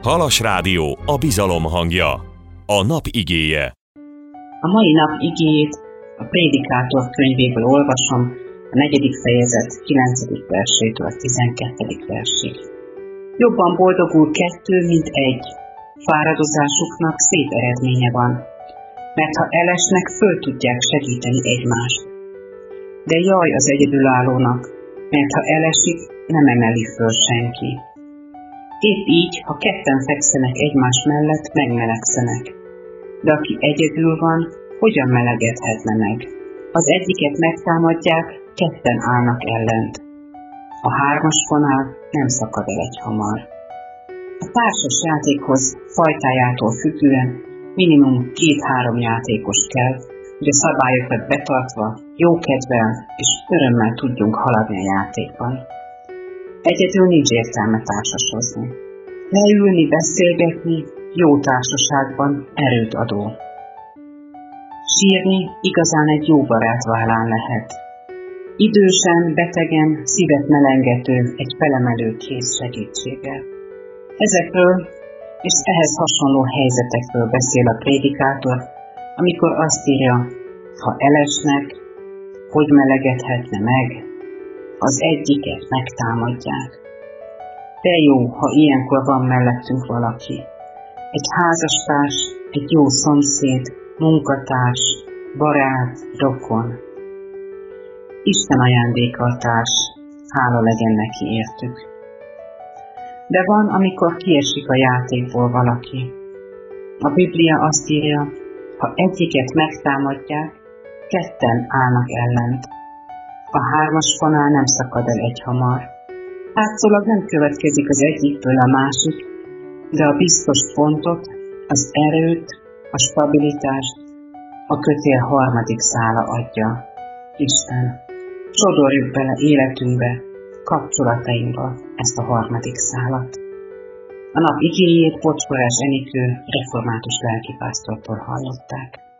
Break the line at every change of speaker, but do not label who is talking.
Halas Rádió, a bizalom hangja. A nap igéje.
A mai nap igéjét a Prédikátor könyvéből olvasom, a 4. fejezet 9. versétől a 12. versig. Jobban boldogul 2, mint 1. Fáradozásuknak szép eredménye van, mert ha elesnek, föl tudják segíteni egymást. De jaj az egyedülállónak, mert ha elesik, nem emeli föl senki. Épp így, ha ketten fekszenek egymás mellett, megmelegszenek. De aki egyedül van, hogyan melegedhetne meg? Az egyiket megtámadják, ketten állnak ellent. A 3-askonál nem szakad el egyhamar. A társas játékhoz fajtájától függően minimum 2-3 játékos kell, hogy a szabályokat betartva, jókedvel és örömmel tudjunk haladni a játékban. Egyedül nincs értelme társasozni. Leülni, beszélgetni jó társaságban erőt adó. Sírni igazán egy jó barát vállán lehet. Idősen, betegen, szívet melengető egy felemelő kéz segítséggel. Ezekről és ehhez hasonló helyzetekről beszél a Prédikátor, amikor azt írja, ha elesnek, hogy melegedhetne meg, az egyiket megtámadják. De jó, ha ilyenkor van mellettünk valaki. Egy házastárs, egy jó szomszéd, munkatárs, barát, rokon. Isten ajándéka a társ, hála legyen neki értük. De van, amikor kiesik a játékból valaki. A Biblia azt írja, ha egyiket megtámadják, ketten állnak ellent. A 3-askonál nem szakad el egyhamar. Látszólag nem következik az egyiktől a másik, de a biztos pontot, az erőt, a stabilitást a kötél 3. szála adja. Isten, sodorjuk bele életünkbe, kapcsolatainkba ezt a 3. szálat. A nap igéjét Pocskorás Enikő református lelkipásztortól hallották.